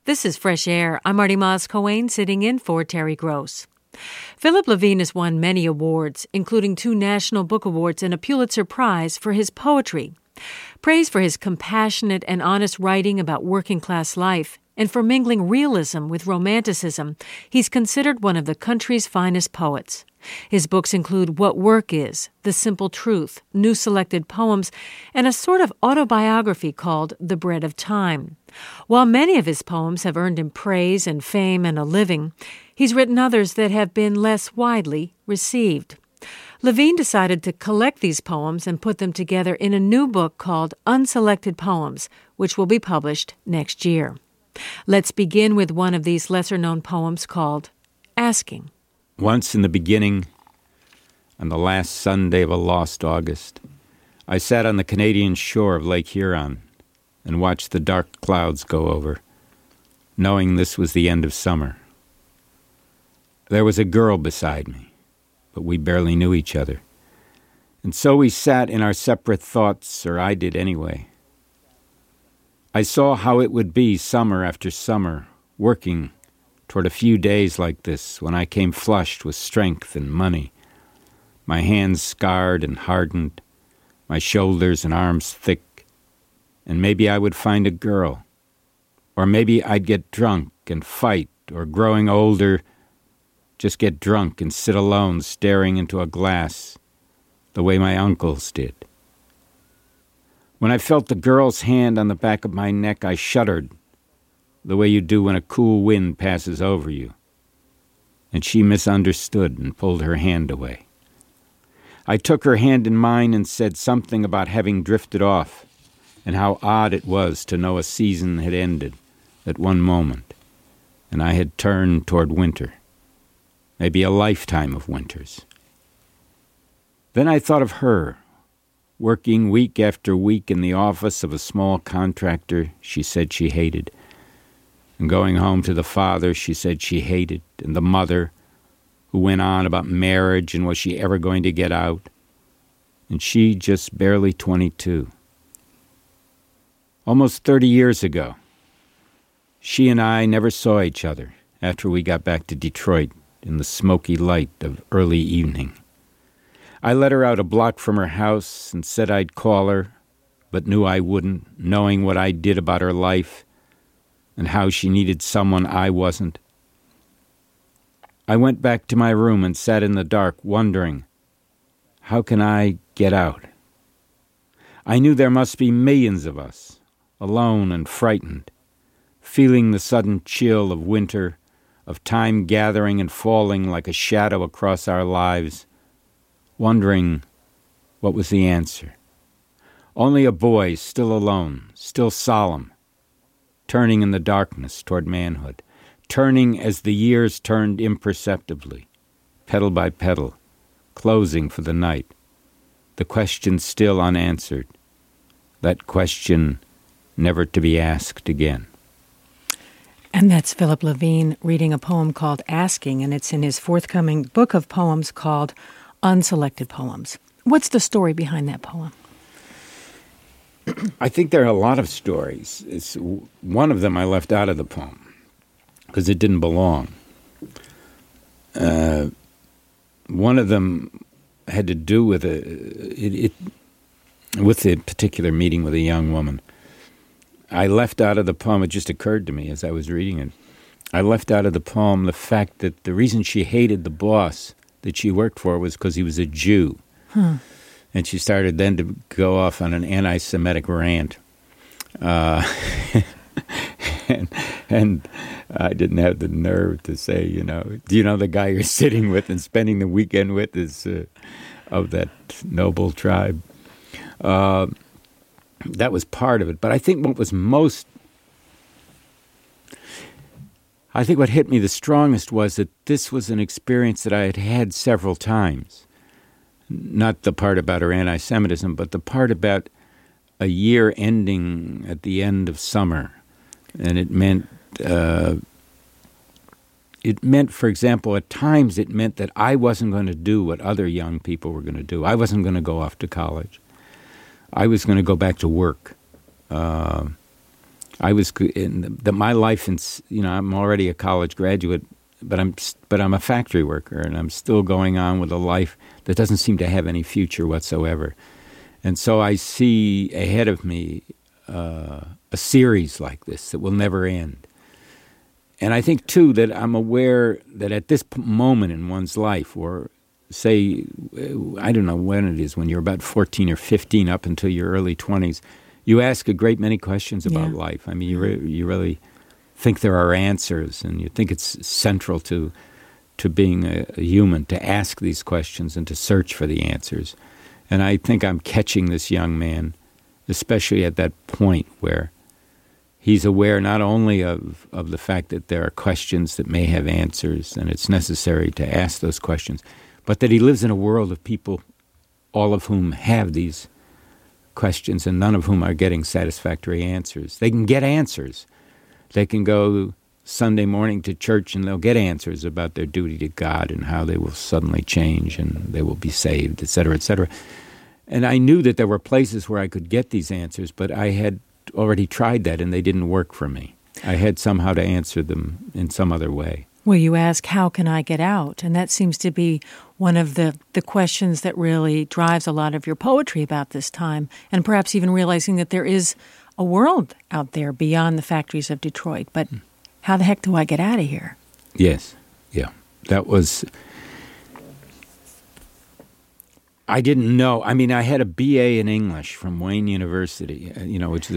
This is Fresh Air. I'm Marty Moss-Coane, sitting in for Terry Gross. Philip Levine has won many awards, including 2 National Book Awards and a Pulitzer Prize for his poetry. Praise for his compassionate and honest writing about working-class life, and for mingling realism with romanticism, he's considered one of the country's finest poets. His books include What Work Is, The Simple Truth, New Selected Poems, and a sort of autobiography called The Bread of Time. While many of his poems have earned him praise and fame and a living, he's written others that have been less widely received. Levine decided to collect these poems and put them together in a new book called Unselected Poems, which will be published next year. Let's begin with one of these lesser-known poems called Asking. Once in the beginning, on the last Sunday of a lost August, I sat on the Canadian shore of Lake Huron and watched the dark clouds go over, knowing this was the end of summer. There was a girl beside me, but we barely knew each other. And so we sat in our separate thoughts, or I did anyway. I saw how it would be summer after summer, working toward a few days like this when I came flushed with strength and money, my hands scarred and hardened, my shoulders and arms thick, and maybe I would find a girl, or maybe I'd get drunk and fight, or growing older, just get drunk and sit alone staring into a glass, the way my uncles did. When I felt the girl's hand on the back of my neck, I shuddered, the way you do when a cool wind passes over you. And she misunderstood and pulled her hand away. I took her hand in mine and said something about having drifted off, and how odd it was to know a season had ended at one moment, and I had turned toward winter, maybe a lifetime of winters. Then I thought of her, working week after week in the office of a small contractor she said she hated, and going home to the father she said she hated, and the mother who went on about marriage and was she ever going to get out, and she just barely 22. Almost 30 years ago, she and I never saw each other after we got back to Detroit in the smoky light of early evening. I let her out a block from her house and said I'd call her, but knew I wouldn't, knowing what I did about her life and how she needed someone I wasn't. I went back to my room and sat in the dark, wondering, how can I get out? I knew there must be millions of us, alone and frightened, feeling the sudden chill of winter, of time gathering and falling like a shadow across our lives, wondering what was the answer. Only a boy still alone, still solemn, turning in the darkness toward manhood, turning as the years turned imperceptibly, petal by petal, closing for the night, the question still unanswered, that question never to be asked again. And that's Philip Levine reading a poem called Asking, and it's in his forthcoming book of poems called Unselected Poems. What's the story behind that poem? I think there are a lot of stories. One of them I left out of the poem because it didn't belong. One of them had to do with a particular meeting with a young woman. I left out of the poem, it just occurred to me as I was reading it, I left out of the poem the fact that the reason she hated the boss that she worked for was because he was a Jew. And she started then to go off on an anti-Semitic rant. And I didn't have the nerve to say, do you know the guy you're sitting with and spending the weekend with is of that noble tribe? That was part of it. But I think what hit me the strongest was that this was an experience that I had had several times. Not the part about her anti-Semitism, but the part about a year ending at the end of summer. And it meant, for example, at times it meant that I wasn't going to do what other young people were going to do. I wasn't going to go off to college. I was going to go back to work. I was in my life, I'm already a college graduate, but I'm a factory worker, and I'm still going on with a life that doesn't seem to have any future whatsoever. And so I see ahead of me a series like this that will never end. And I think, too, that I'm aware that at this moment in one's life, or say, I don't know when it is, when you're about 14 or 15 up until your early 20s, you ask a great many questions about life. I mean, you really think there are answers, and you think it's central to being a human to ask these questions and to search for the answers. And I think I'm catching this young man, especially at that point where he's aware not only of the fact that there are questions that may have answers and it's necessary to ask those questions, but that he lives in a world of people, all of whom have these questions and none of whom are getting satisfactory answers. They can get answers. They can go Sunday morning to church and they'll get answers about their duty to God and how they will suddenly change and they will be saved, et cetera, et cetera. And I knew that there were places where I could get these answers, but I had already tried that and they didn't work for me. I had somehow to answer them in some other way. Well, you ask, how can I get out? And that seems to be one of the questions that really drives a lot of your poetry about this time, and perhaps even realizing that there is a world out there beyond the factories of Detroit. But how the heck do I get out of here? Yes, yeah. That was... I didn't know. I mean, I had a BA in English from Wayne University, which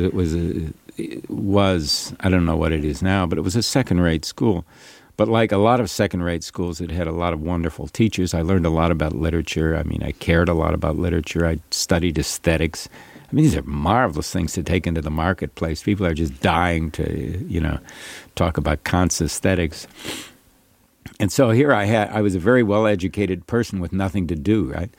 was, I don't know what it is now, but it was a second-rate school. But like a lot of second-rate schools, it had a lot of wonderful teachers. I learned a lot about literature. I mean, I cared a lot about literature. I studied aesthetics. I mean, these are marvelous things to take into the marketplace. People are just dying to, talk about Kant's aesthetics. And so here I was a very well-educated person with nothing to do, right?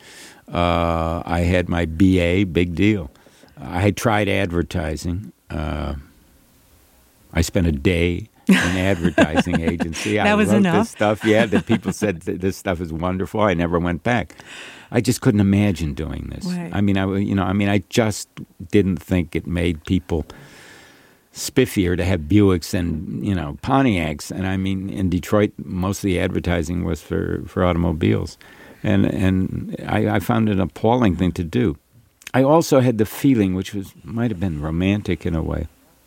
I had my BA, big deal. I had tried advertising. I spent a day in an advertising agency. That was I wrote enough. this stuff, that people said this stuff is wonderful. I never went back. I just couldn't imagine doing this. Right. I just didn't think it made people spiffier to have Buicks and, Pontiacs. And I mean, in Detroit, most of the advertising was for automobiles. And I found it an appalling thing to do. I also had the feeling, which might have been romantic in a way,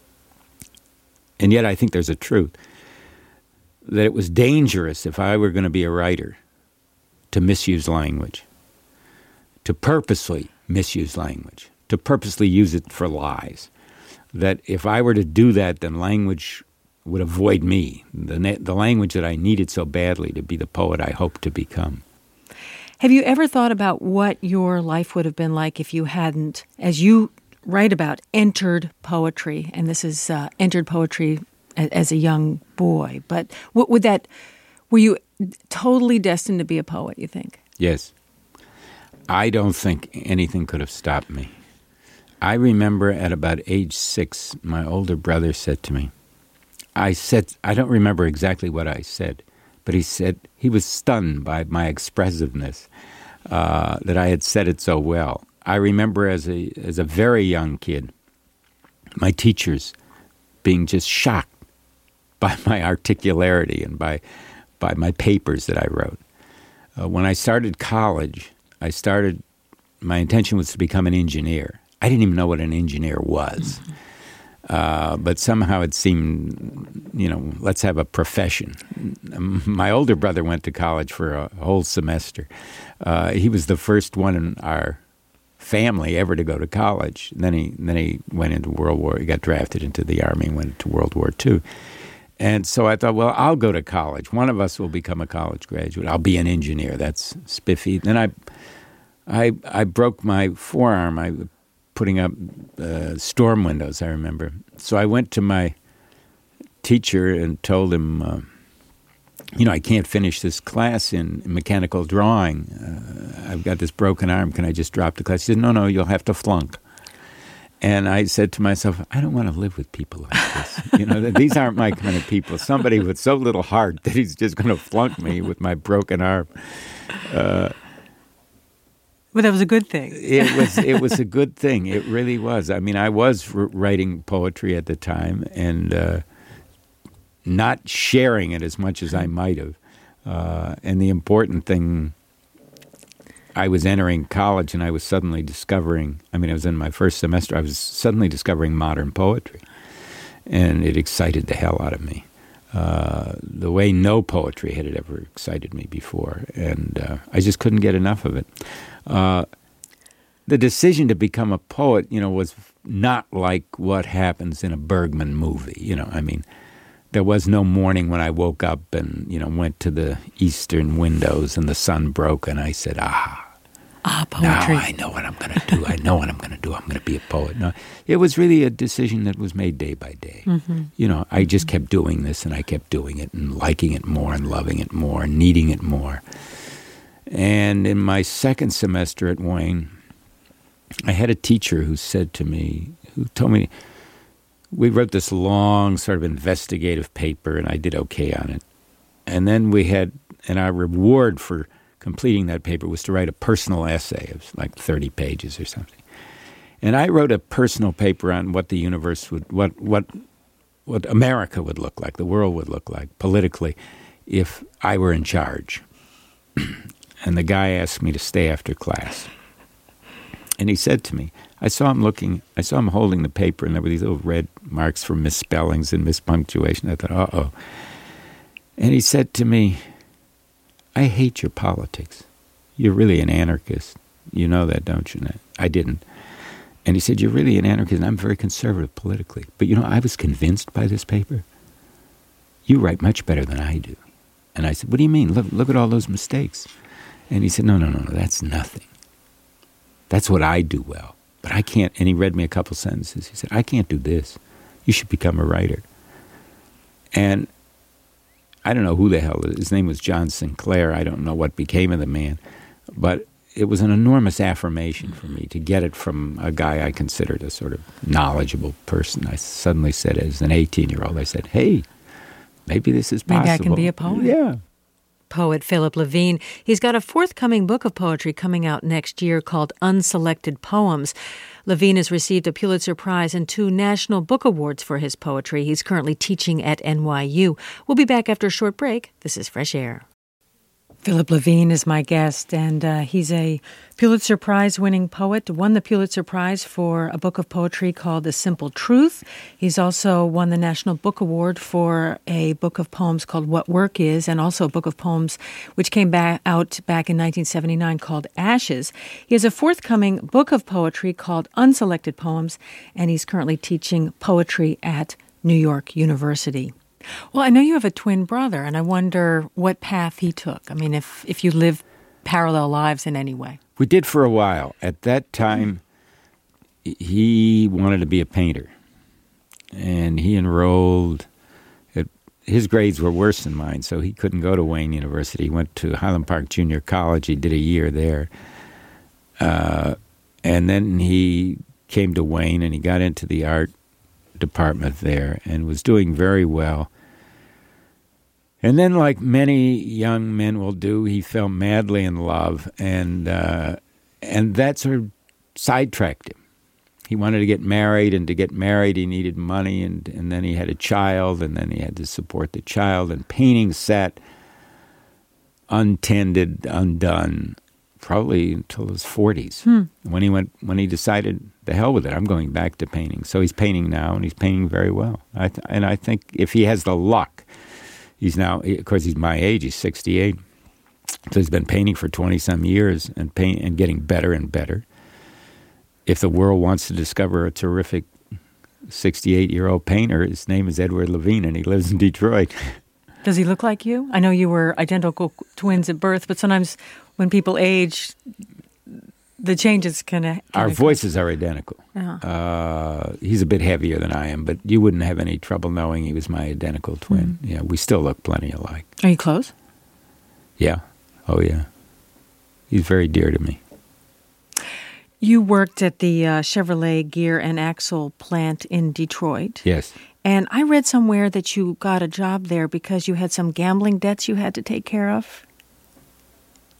and yet I think there's a truth, that it was dangerous if I were going to be a writer to misuse language, to purposely misuse language, to purposely use it for lies. That if I were to do that, then language would avoid me, the language that I needed so badly to be the poet I hoped to become. Have you ever thought about what your life would have been like if you hadn't, as you write about, entered poetry? And this is entered poetry as a young boy. But were you totally destined to be a poet, you think? Yes. I don't think anything could have stopped me. I remember at about age 6, my older brother said to me, I don't remember exactly what I said, but he said he was stunned by my expressiveness, that I had said it so well. I remember as a very young kid, my teachers being just shocked by my articularity and by my papers that I wrote. When I started college, my intention was to become an engineer. I didn't even know what an engineer was. But somehow it seemed, let's have a profession. My older brother went to college for a whole semester. He was the first one in our family ever to go to college. Then he went into World War. He got drafted into the Army and went into World War II. And so I thought, well, I'll go to college. One of us will become a college graduate. I'll be an engineer. That's spiffy. Then I broke my forearm. Putting up storm windows, I remember. So I went to my teacher and told him, I can't finish this class in mechanical drawing. I've got this broken arm. Can I just drop the class? He said, no, you'll have to flunk. And I said to myself, I don't want to live with people like this. These aren't my kind of people. Somebody with so little heart that he's just going to flunk me with my broken arm. Well, that was a good thing. It was a good thing. It really was. I mean, I was writing poetry at the time and not sharing it as much as I might have. And the important thing, I was entering college and I was suddenly discovering, I was in my first semester, I was suddenly discovering modern poetry. And it excited the hell out of me. The way no poetry had ever excited me before. And I just couldn't get enough of it. The decision to become a poet, was not like what happens in a Bergman movie. There was no morning when I woke up and, went to the eastern windows and the sun broke and I said, poetry. Now I know what I'm going to do. I'm going to be a poet. No, it was really a decision that was made day by day. Mm-hmm. I just kept doing this and I kept doing it and liking it more and loving it more and needing it more. And in my second semester at Wayne, I had a teacher who told me, we wrote this long sort of investigative paper and I did okay on it. And then and our reward for completing that paper was to write a personal essay of like 30 pages or something. And I wrote a personal paper on what the universe what America would look like, the world would look like politically if I were in charge. And the guy asked me to stay after class. And he said to me, I saw him holding the paper, and there were these little red marks for misspellings and mispunctuation. I thought, uh-oh. And he said to me, I hate your politics. You're really an anarchist. You know that, don't you? I didn't. And he said, you're really an anarchist, and I'm very conservative politically. But, I was convinced by this paper. You write much better than I do. And I said, what do you mean? Look at all those mistakes. And he said, no, that's nothing. That's what I do well. But I can't, and he read me a couple sentences. He said, I can't do this. You should become a writer. And I don't know who the hell, his name was John Sinclair. I don't know what became of the man. But it was an enormous affirmation for me to get it from a guy I considered a sort of knowledgeable person. I suddenly said, as an 18-year-old, I said, hey, maybe this is possible. Maybe I can be a poet. Yeah. Poet Philip Levine. He's got a forthcoming book of poetry coming out next year called Unselected Poems. Levine has received a Pulitzer Prize and 2 National Book Awards for his poetry. He's currently teaching at NYU. We'll be back after a short break. This is Fresh Air. Philip Levine is my guest, and he's a Pulitzer Prize-winning poet, won the Pulitzer Prize for a book of poetry called The Simple Truth. He's also won the National Book Award for a book of poems called What Work Is, and also a book of poems which came out back in 1979 called Ashes. He has a forthcoming book of poetry called Unselected Poems, and he's currently teaching poetry at New York University. Well, I know you have a twin brother, and I wonder what path he took. I mean, if you live parallel lives in any way. We did for a while. At that time, he wanted to be a painter, and he enrolled. His grades were worse than mine, so he couldn't go to Wayne University. He went to Highland Park Junior College. He did a year there. And then he came to Wayne, and he got into the art department there and was doing very well. And then, like many young men will do, he fell madly in love, and that sort of sidetracked him. He wanted to get married, and to get married he needed money, and then he had a child, and then he had to support the child, and painting sat untended, undone, probably until his 40s. When he decided, the hell with it, I'm going back to painting. So he's painting now, and he's painting very well. And I think if he has the luck, he's now, of course, he's my age, he's 68. So he's been painting for 20-some years and getting better and better. If the world wants to discover a terrific 68-year-old painter, his name is Edward Levine, and he lives in Detroit. Does he look like you? I know you were identical twins at birth, but sometimes when people age, the changes can Our voices are identical. Uh-huh. He's a bit heavier than I am, but you wouldn't have any trouble knowing he was my identical twin. Mm-hmm. Yeah, we still look plenty alike. Are you close? Yeah. Oh, yeah. He's very dear to me. You worked at the Chevrolet Gear and Axle plant in Detroit. Yes. And I read somewhere that you got a job there because you had some gambling debts you had to take care of.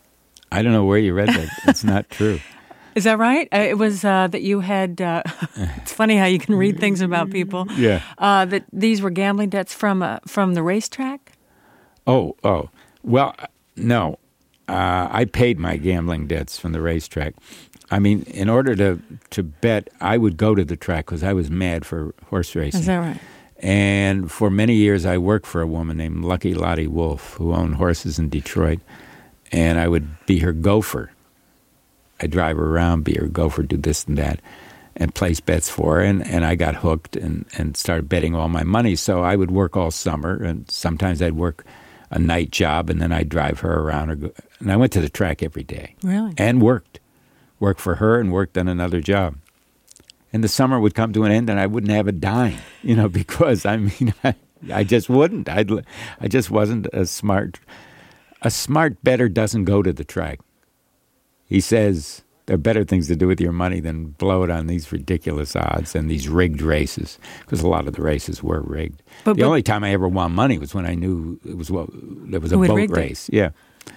I don't know where you read that. It's not true. Is that right? It was that you had, it's funny how you can read things about people. Yeah. That these were gambling debts from the racetrack? Oh. Well, no. I paid my gambling debts from the racetrack. I mean, in order to bet, I would go to the track because I was mad for horse racing. Is that right? And for many years, I worked for a woman named Lucky Lottie Wolf, who owned horses in Detroit. And I would be her gopher. I'd drive her around, be her gopher, do this and that, and place bets for her. And I got hooked and started betting all my money. So I would work all summer, and sometimes I'd work a night job, and then I'd drive her around. And I went to the track every day. Really? And worked. Worked for her and worked on another job. And the summer would come to an end, and I wouldn't have a dime, because, I just wouldn't. I just wasn't a smart bettor doesn't go to the track. He says there are better things to do with your money than blow it on these ridiculous odds and these rigged races, because a lot of the races were rigged. The only time I ever won money was when I knew there was a boat race. Yeah.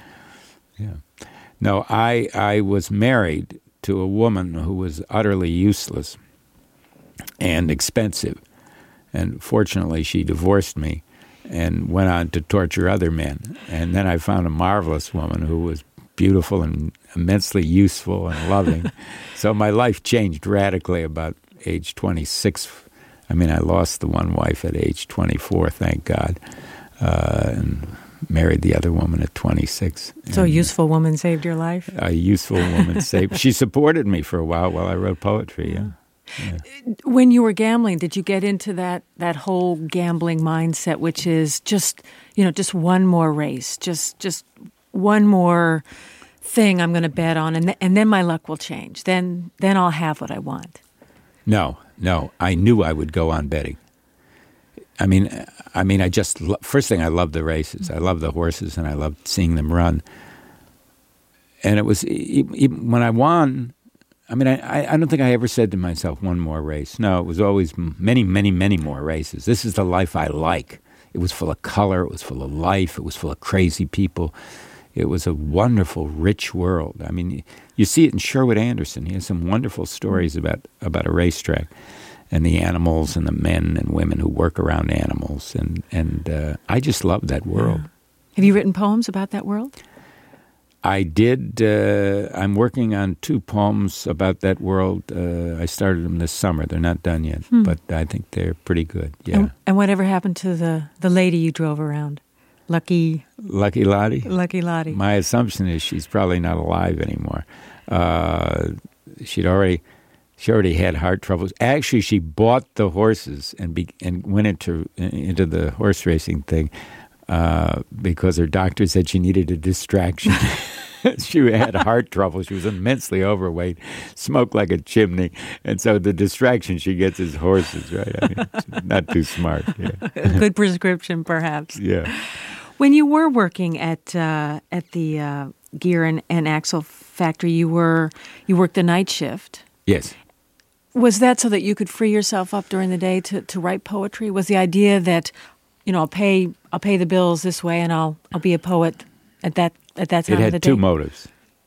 No, I was married to a woman who was utterly useless and expensive. And fortunately, she divorced me and went on to torture other men. And then I found a marvelous woman who was beautiful and immensely useful and loving. So my life changed radically about age 26. I lost the one wife at age 24, thank God, and married the other woman at 26. So a useful woman saved your life? A useful woman saved. She supported me for a while I wrote poetry, yeah. When you were gambling, did you get into that whole gambling mindset, which is just one more race, just one more thing I'm going to bet on, and then my luck will change. Then I'll have what I want. No. I knew I would go on betting. First thing, I loved the races. I loved the horses, and I loved seeing them run. And it was, even when I won, I don't think I ever said to myself, one more race. No, it was always many, many, many more races. This is the life I like. It was full of color. It was full of life. It was full of crazy people. It was a wonderful, rich world. You see it in Sherwood Anderson. He has some wonderful stories about a racetrack and the animals and the men and women who work around animals. And I just love that world. Yeah. Have you written poems about that world? I did. I'm working on 2 poems about that world. I started them this summer. They're not done yet, but I think they're pretty good. Yeah. And whatever happened to the lady you drove around? Lucky Lottie? Lucky Lottie. My assumption is she's probably not alive anymore. She already had heart troubles. Actually, she bought the horses and went into the horse racing thing because her doctor said she needed a distraction. She had heart trouble. She was immensely overweight, smoked like a chimney, and so the distraction she gets is horses, right? Not too smart. Yeah. Good prescription, perhaps. Yeah. When you were working at the gear and axle factory, you worked the night shift. Yes. Was that so that you could free yourself up during the day to write poetry? Was the idea that I'll pay the bills this way and I'll be a poet at that time of the day? It had 2 motives.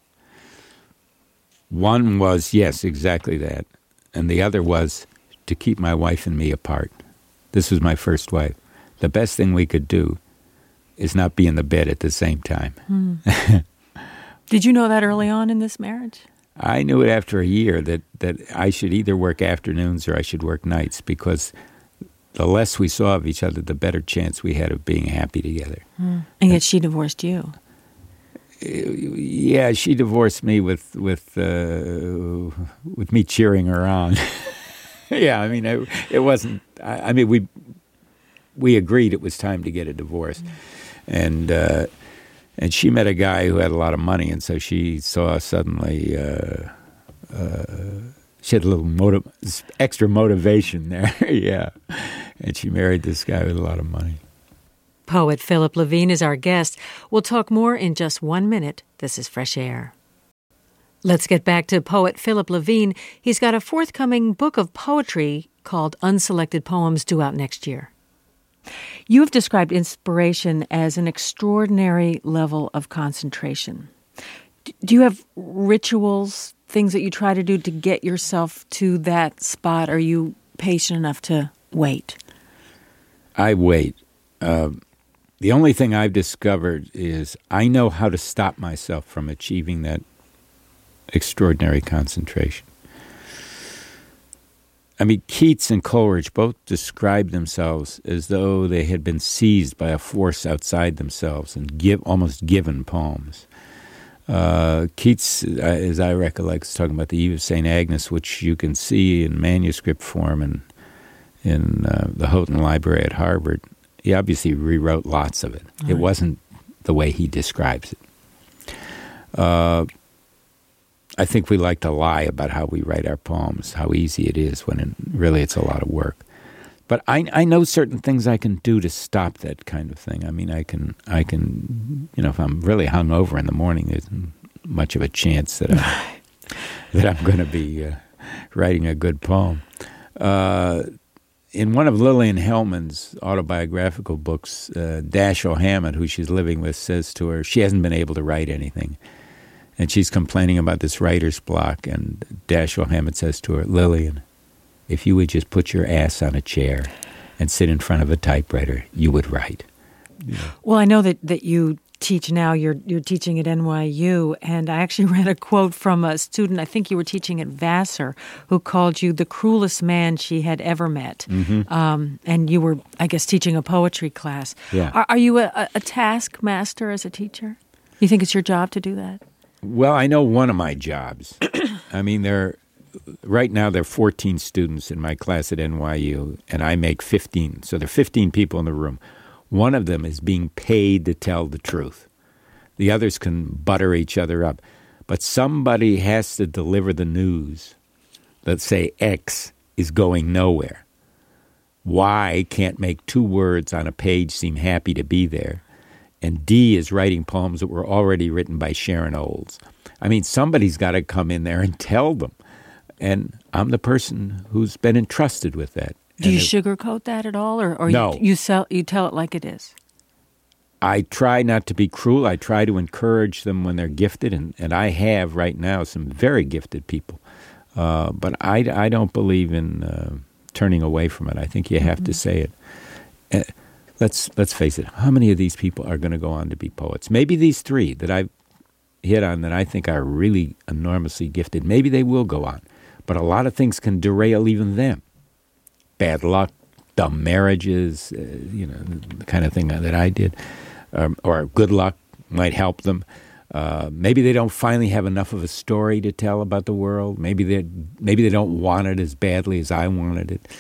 One was, yes, exactly that. And the other was to keep my wife and me apart. This was my first wife. The best thing we could do is not be in the bed at the same time. Did you know that early on in this marriage? I knew it after a year that I should either work afternoons or I should work nights, because the less we saw of each other, the better chance we had of being happy together. And yet she divorced you. Yeah, she divorced me with me cheering her on. Yeah, it wasn't. We agreed it was time to get a divorce, and she met a guy who had a lot of money, and so she saw suddenly she had a little extra motivation there. Yeah, and she married this guy with a lot of money. Poet Philip Levine is our guest. We'll talk more in just 1 minute. This is Fresh Air. Let's get back to poet Philip Levine. He's got a forthcoming book of poetry called Unselected Poems due out next year. You have described inspiration as an extraordinary level of concentration. Do you have rituals, things that you try to do to get yourself to that spot? Are you patient enough to wait? I wait. The only thing I've discovered is I know how to stop myself from achieving that extraordinary concentration. I mean, Keats and Coleridge both described themselves as though they had been seized by a force outside themselves and almost given poems. Keats, as I recollect, is talking about the Eve of St. Agnes, which you can see in manuscript form in the Houghton Library at Harvard. He obviously rewrote lots of it. Right. It wasn't the way he describes it. I think we like to lie about how we write our poems, how easy it is, when really it's a lot of work. But I know certain things I can do to stop that kind of thing. I mean, I can, if I'm really hungover in the morning, there's much of a chance that I'm going to be writing a good poem. In one of Lillian Hellman's autobiographical books, Dashiell Hammett, who she's living with, says to her, she hasn't been able to write anything. And she's complaining about this writer's block. And Dashiell Hammett says to her, Lillian, if you would just put your ass on a chair and sit in front of a typewriter, you would write. Yeah. Well, I know that you teach now. You're teaching at NYU, and I actually read a quote from a student, I think you were teaching at Vassar, who called you the cruelest man she had ever met. Mm-hmm. And you were, I guess, teaching a poetry class. Yeah. Are you a taskmaster as a teacher? You think it's your job to do that? Well, I know one of my jobs. I mean, right now there are 14 students in my class at NYU, and I make 15. So there are 15 people in the room. One of them is being paid to tell the truth. The others can butter each other up. But somebody has to deliver the news that, say, X is going nowhere. Y can't make two words on a page seem happy to be there. And D is writing poems that were already written by Sharon Olds. I mean, somebody's got to come in there and tell them. And I'm the person who's been entrusted with that. Do you sugarcoat that at all, or no. you tell it like it is? I try not to be cruel. I try to encourage them when they're gifted, and I have right now some very gifted people. But I don't believe in turning away from it. I think you have to say it. Let's face it. How many of these people are going to go on to be poets? Maybe these three that I've hit on that I think are really enormously gifted. Maybe they will go on. But a lot of things can derail even them. Bad luck, dumb marriages, the kind of thing that I did, or good luck might help them. Maybe they don't finally have enough of a story to tell about the world. Maybe they don't want it as badly as I wanted it.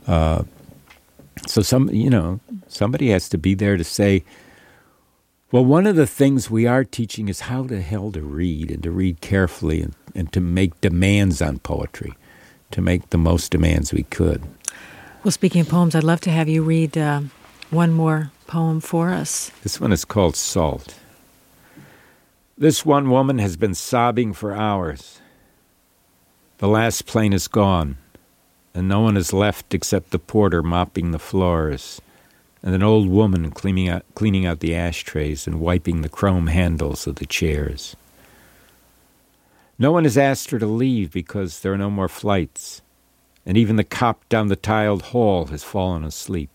So somebody has to be there to say, well, one of the things we are teaching is how the hell to read, and to read carefully, and to make demands on poetry, to make the most demands we could. Well, speaking of poems, I'd love to have you read one more poem for us. This one is called Salt. This one woman has been sobbing for hours. The last plane is gone, and no one is left except the porter mopping the floors, and an old woman cleaning out the ashtrays and wiping the chrome handles of the chairs. No one has asked her to leave because there are no more flights, and even the cop down the tiled hall has fallen asleep.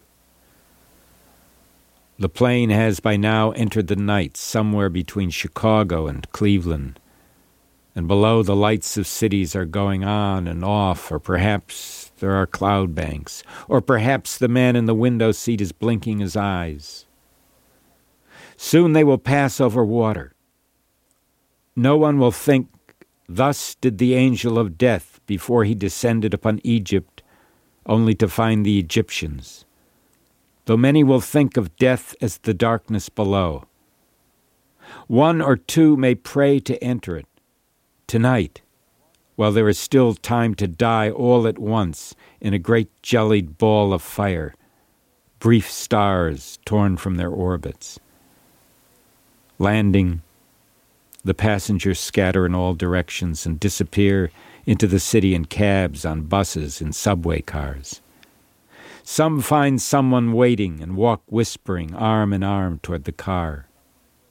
The plane has by now entered the night somewhere between Chicago and Cleveland, and below the lights of cities are going on and off, or perhaps there are cloud banks, or perhaps the man in the window seat is blinking his eyes. Soon they will pass over water. No one will think, thus did the angel of death before he descended upon Egypt, only to find the Egyptians, though many will think of death as the darkness below. One or two may pray to enter it, tonight, while there is still time to die all at once in a great jellied ball of fire, brief stars torn from their orbits. Landing, the passengers scatter in all directions and disappear into the city in cabs, on buses, in subway cars. Some find someone waiting and walk whispering, arm in arm, toward the car.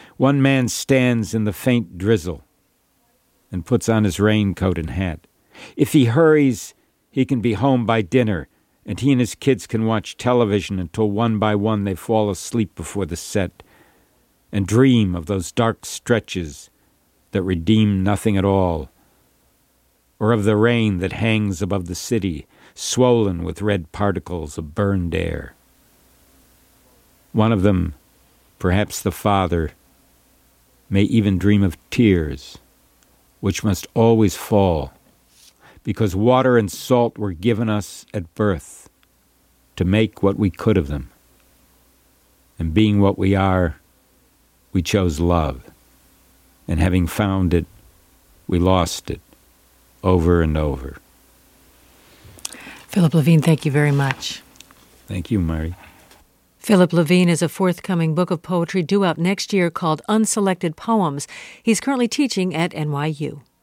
One man stands in the faint drizzle and puts on his raincoat and hat. If he hurries, he can be home by dinner, and he and his kids can watch television until one by one they fall asleep before the set and dream of those dark stretches that redeem nothing at all, or of the rain that hangs above the city, swollen with red particles of burned air. One of them, perhaps the father, may even dream of tears, which must always fall, because water and salt were given us at birth to make what we could of them. And being what we are, we chose love. And having found it, we lost it over and over. Philip Levine, thank you very much. Thank you, Mary. Philip Levine is a forthcoming book of poetry due out next year called Unselected Poems. He's currently teaching at NYU.